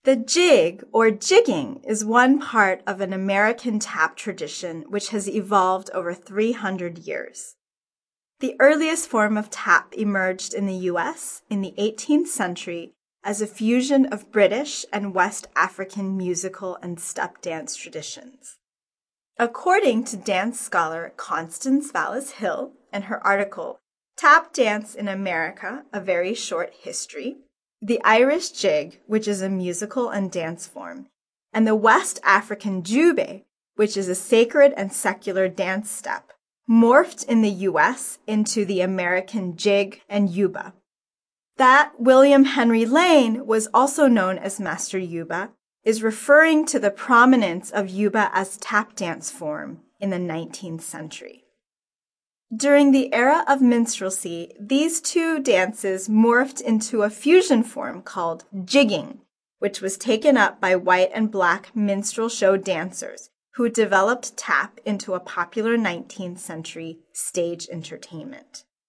The jig, or jigging, is one part of an American tap tradition which has evolved over 300 years. The earliest form of tap emerged in the U.S. in the 18th century as a fusion of British and West African musical and step dance traditions. According to dance scholar Constance Vallis Hill and her article, Tap Dance in America, A Very Short History, the Irish jig, which is a musical and dance form, and the West African jube, which is a sacred and secular dance step, morphed in the U.S. into the American jig and yuba. That William Henry Lane was also known as Master Yuba is referring to the prominence of yuba as tap dance form in the 19th century. During the era of minstrelsy, these two dances morphed into a fusion form called jigging, which was taken up by white and black minstrel show dancers who developed tap into a popular 19th century stage entertainment.